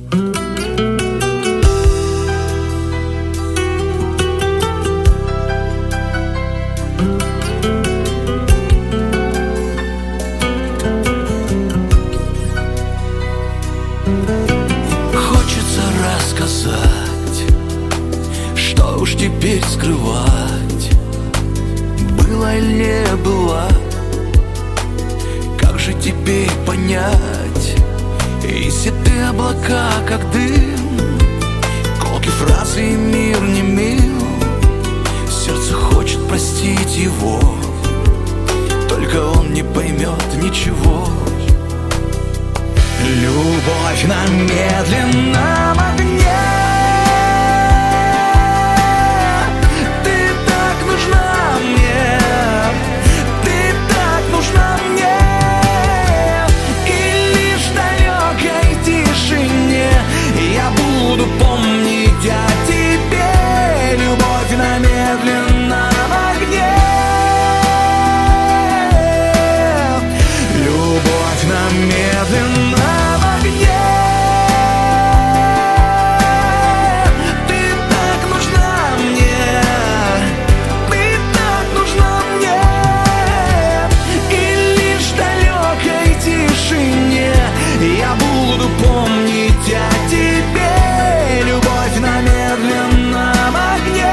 Хочется рассказать, что уж теперь скрывать, было или не было. Как же теперь понять, если ты облака, как дым, колки фразы и мир не мил. Сердце хочет простить его, только он не поймет ничего. Любовь на медленном огне, ты так нужна мне, ты так нужна мне. И лишь в далекой тишине я буду помнить о тебе. Любовь на медленном огне, любовь на медленном. Я буду помнить о тебе. Любовь на медленном огне.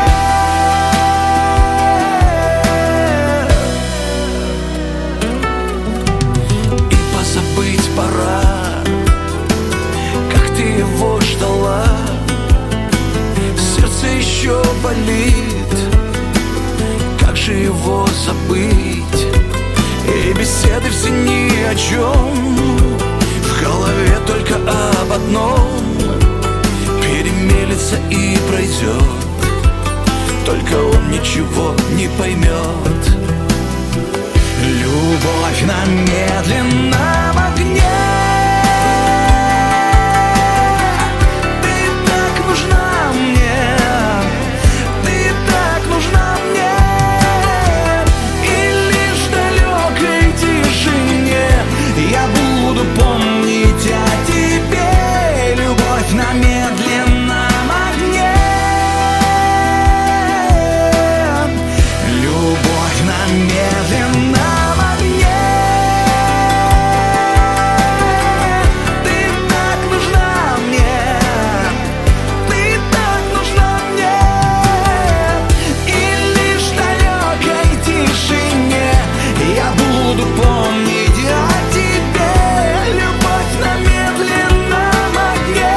И позабыть пора, как ты его ждала. Сердце еще болит, как же его забыть? И беседы все ни о чем, в голове только об одном. Перемелется и пройдет, только он ничего не поймет. Любовь на медленном огне, ты так нужна мне, ты так нужна мне. И лишь в далекой тишине я буду помнить о тебе. Любовь на медленном огне, любовь на медленном огне. Ты так нужна мне, ты так нужна мне. И лишь в далекой тишине я буду помнить о тебе. Любовь на медленном огне.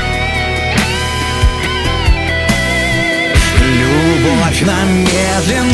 Любовь на медленном